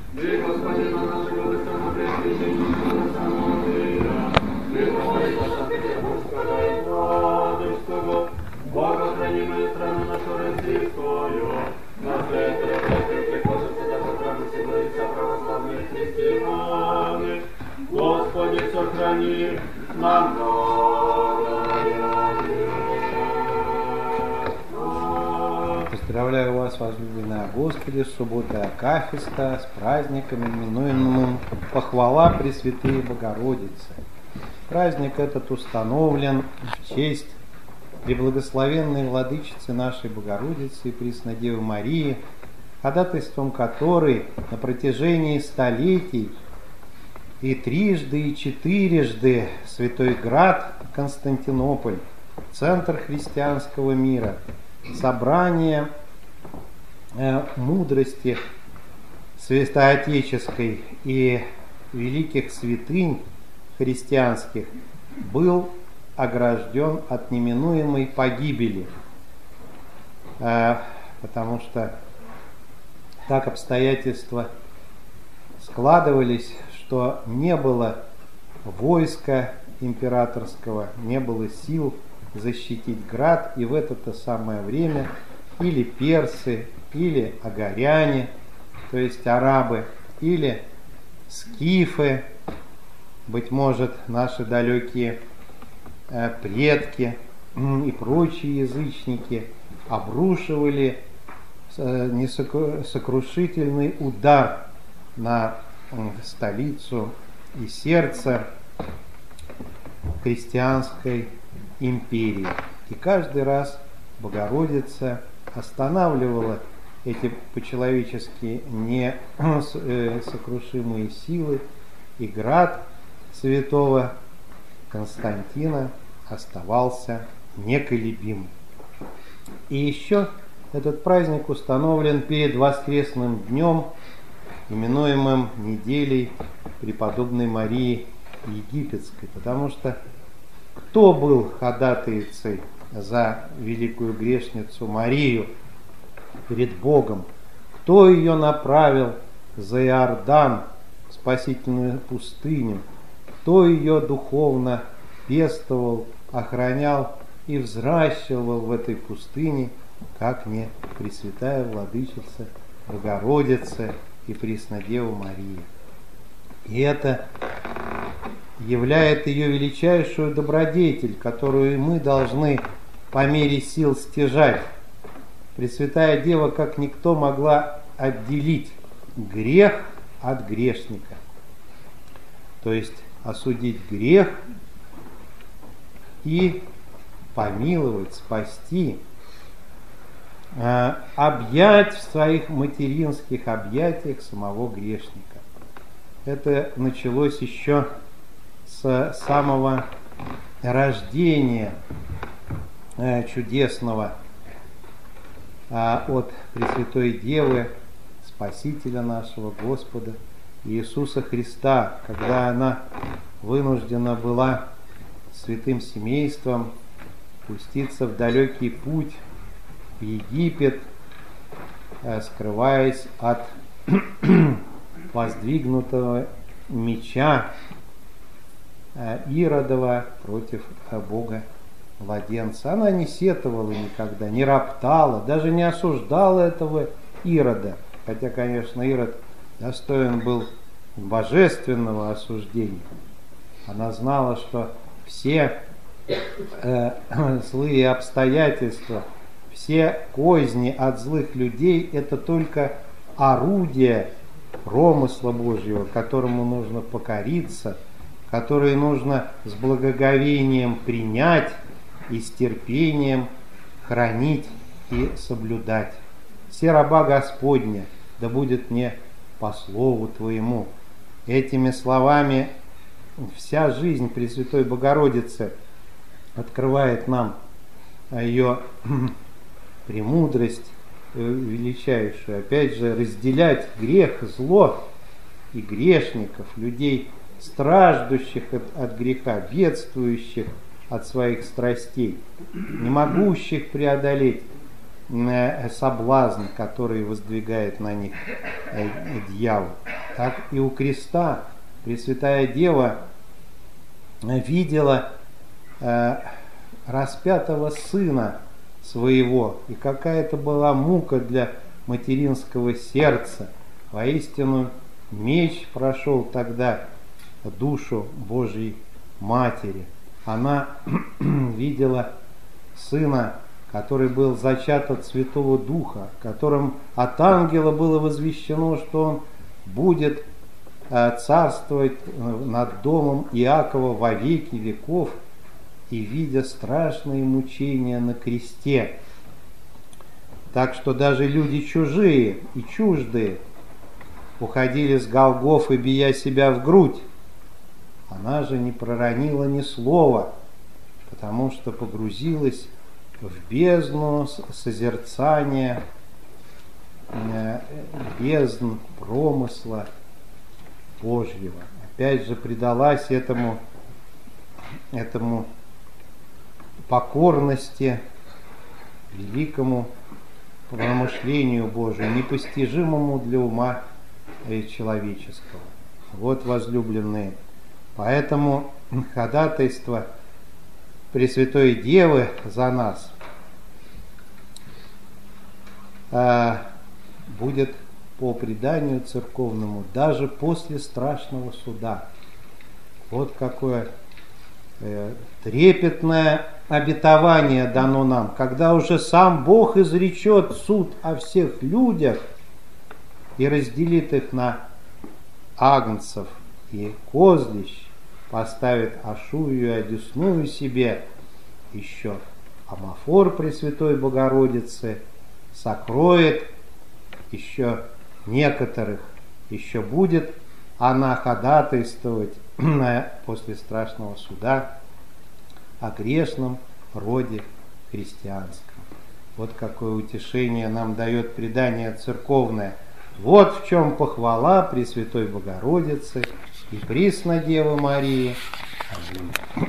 И Господи, на нашего высокопресвященника Самотея, митрополита Санкт-Петербургского и Владимирского, Бога хранимая страна нашу российскую, наследие церкви прикажется даже храмы сего и вся православные христиане. Господи, сохрани нам Поздравляю вас, возлюбленные Господи, с субботой Акафиста, с праздником, именуемым Похвала Пресвятые Богородицы. Праздник этот установлен в честь преблагословенной Владычицы нашей Богородицы и Преснодевы Марии, ходатайством которой на протяжении столетий и трижды, и четырежды Святой Град Константинополь, центр христианского мира, собрание мудрости святоотеческой и великих святынь христианских, был огражден от неминуемой погибели, потому что так обстоятельства складывались, что не было войска императорского, не было сил защитить град, и в это самое время или персы, или агаряне, то есть арабы, или скифы, быть может, наши далекие предки и прочие язычники обрушивали несокрушительный удар на столицу и сердце христианской империи. И каждый раз Богородица останавливала эти по-человечески несокрушимые силы, и град святого Константина оставался неколебим. И еще этот праздник установлен перед воскресным днем, именуемым неделей преподобной Марии Египетской, потому что кто был ходатайцей за великую грешницу Марию перед Богом? Кто ее направил за Иордан, в спасительную пустыню? Кто ее духовно пестовал, охранял и взращивал в этой пустыне, как не Пресвятая Владычица Богородица и Преснодева Мария? И это являет ее величайшую добродетель, которую мы должны по мере сил стяжать. Пресвятая Дева, как никто, могла отделить грех от грешника, то есть осудить грех и помиловать, спасти, объять в своих материнских объятиях самого грешника. Это началось еще с самого рождения чудесного от Пресвятой Девы, Спасителя нашего Господа Иисуса Христа, когда она вынуждена была святым семейством пуститься в далекий путь в Египет, скрываясь от воздвигнутого меча Иродова против Бога младенца. Она не сетовала никогда, не роптала, даже не осуждала этого Ирода, хотя, конечно, Ирод достоин был божественного осуждения. Она знала, что все злые обстоятельства, все козни от злых людей — это только орудие промысла Божьего, которому нужно покориться, который нужно с благоговением принять и с терпением хранить и соблюдать. «Се раба Господня, да будет мне по слову Твоему». Этими словами вся жизнь Пресвятой Богородицы открывает нам ее премудрость величайшую. Опять же, разделять грех, зло и грешников, людей, страждущих от греха, бедствующих от своих страстей, не могущих преодолеть соблазн, который воздвигает на них дьявол. так и у креста Пресвятая Дева видела распятого сына своего, и какая это была мука для материнского сердца. Воистину, меч прошел тогда душу Божьей Матери. Она видела сына, который был зачат от Святого Духа, которым от ангела было возвещено, что он будет царствовать над домом Иакова во веки веков, и видя страшные мучения на кресте. Так что даже люди чужие и чуждые уходили с Голгофы, бия себя в грудь. Она же не проронила ни слова, потому что погрузилась в бездну созерцания, бездн промысла Божьего. Опять же предалась этому покорности, великому промышлению Божию, непостижимому для ума человеческого. Вот, возлюбленные, поэтому ходатайство Пресвятой Девы за нас будет по преданию церковному даже после страшного суда. Вот какое трепетное обетование дано нам, когда уже сам Бог изречет суд о всех людях и разделит их на агнцев и козлищ, поставит Ашую и Одесную себе, еще амафор Пресвятой Богородицы, сокроет еще некоторых, еще будет она ходатайствовать после страшного суда о грешном роде христианском. Вот какое утешение нам дает предание церковное. Вот в чем похвала Пресвятой Богородицы и Преснодевы Марии. Аминь.